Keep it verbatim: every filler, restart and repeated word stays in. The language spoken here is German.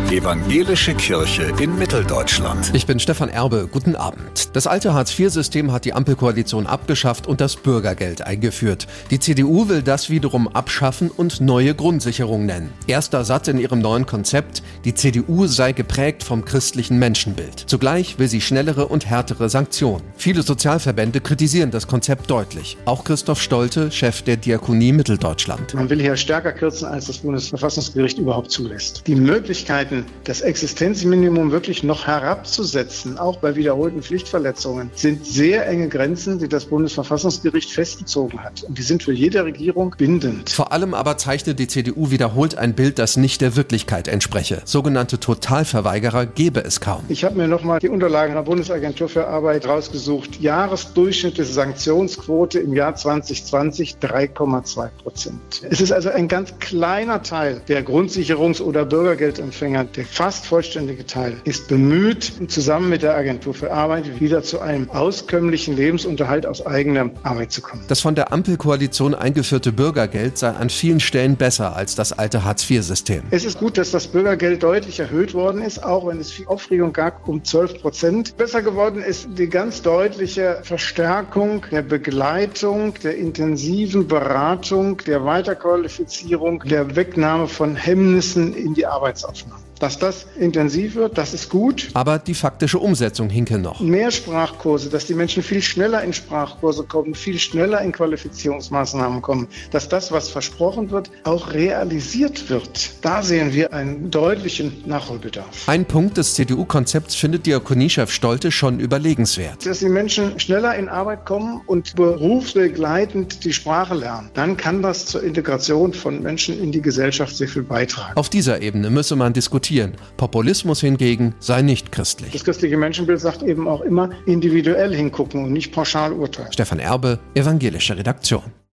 Evangelische Kirche in Mitteldeutschland. Ich bin Stefan Erbe, guten Abend. Das alte Hartz vier System hat die Ampelkoalition abgeschafft und das Bürgergeld eingeführt. Die C D U will das wiederum abschaffen und neue Grundsicherung nennen. Erster Satz in ihrem neuen Konzept: Die C D U sei geprägt vom christlichen Menschenbild. Zugleich will sie schnellere und härtere Sanktionen. Viele Sozialverbände kritisieren das Konzept deutlich. Auch Christoph Stolte, Chef der Diakonie Mitteldeutschland. Man will hier stärker kürzen, als das Bundesverfassungsgericht überhaupt zulässt. Die Möglichkeiten, das Existenzminimum wirklich noch herabzusetzen, auch bei wiederholten Pflichtverletzungen, sind sehr enge Grenzen, die das Bundesverfassungsgericht festgezogen hat. Und die sind für jede Regierung bindend. Vor allem aber zeichnet die C D U wiederholt ein Bild, das nicht der Wirklichkeit entspreche. Sogenannte Totalverweigerer gäbe es kaum. Ich habe mir nochmal die Unterlagen der Bundesagentur für Arbeit rausgesucht. Jahresdurchschnittliche Sanktionsquote im Jahr zwanzig zwanzig drei Komma zwei Prozent. Es ist also ein ganz kleiner Teil der Grundsicherungs- oder Bürgergeldempfänger. Der fast vollständige Teil ist bemüht, zusammen mit der Agentur für Arbeit wieder zu einem auskömmlichen Lebensunterhalt aus eigener Arbeit zu kommen. Das von der Ampelkoalition eingeführte Bürgergeld sei an vielen Stellen besser als das alte Hartz vier System. Es ist gut, dass das Bürgergeld deutlich erhöht worden ist, auch wenn es viel Aufregung gab, um zwölf Prozent. Besser geworden ist die ganz deutliche Verstärkung der Begleitung, der intensiven Beratung, der Weiterqualifizierung, der Wegnahme von Hemmnissen in die Arbeitsaufnahme. Dass das intensiv wird, das ist gut. Aber die faktische Umsetzung hinke noch. Mehr Sprachkurse, dass die Menschen viel schneller in Sprachkurse kommen, viel schneller in Qualifizierungsmaßnahmen kommen, dass das, was versprochen wird, auch realisiert wird. Da sehen wir einen deutlichen Nachholbedarf. Ein Punkt des C D U-Konzepts findet Diakoniechef Stolte schon überlegenswert. Dass die Menschen schneller in Arbeit kommen und berufsbegleitend die Sprache lernen, dann kann das zur Integration von Menschen in die Gesellschaft sehr viel beitragen. Auf dieser Ebene müsse man diskutieren. Populismus hingegen sei nicht christlich. Das christliche Menschenbild sagt eben auch immer individuell hingucken und nicht pauschal urteilen. Stefan Erbe, Evangelische Redaktion.